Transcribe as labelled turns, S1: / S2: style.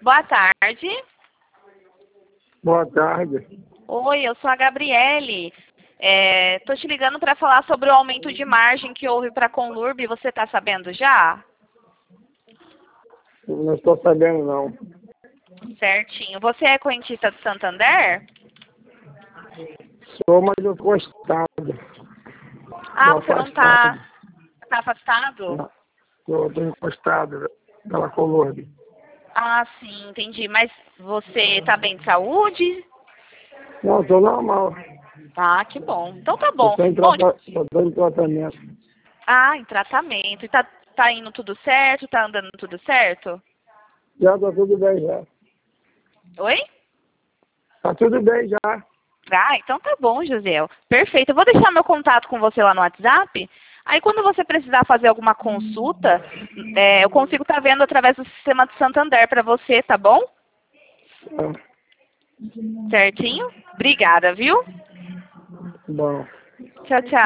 S1: Boa tarde.
S2: Boa tarde.
S1: Oi, eu sou a Gabriele. Tô te ligando para falar sobre o aumento de margem que houve para a Conlurb. Você está sabendo já?
S2: Não estou sabendo, não.
S1: Certinho. Você é correntista do Santander?
S2: Sou, mas eu estou afastado.
S1: Ah, você não está afastado?
S2: Não, eu estou encostado pela Conlurb.
S1: Ah, sim, entendi. Mas você está bem de saúde?
S2: Não, estou normal.
S1: Ah, que bom. Então tá
S2: Eu
S1: bom.
S2: estou em,
S1: Bom,
S2: em tratamento.
S1: em tratamento. E tá indo tudo certo? Tá andando tudo certo?
S2: Já está tudo bem, já.
S1: Oi?
S2: Está tudo bem, já.
S1: Ah, então tá bom, José. Perfeito. Eu vou deixar meu contato com você lá no WhatsApp. Aí quando você precisar fazer alguma consulta, eu consigo estar vendo através do sistema do Santander para você, tá bom?
S2: Tá
S1: Certinho? Obrigada, viu?
S2: bom.
S1: Tchau, tchau.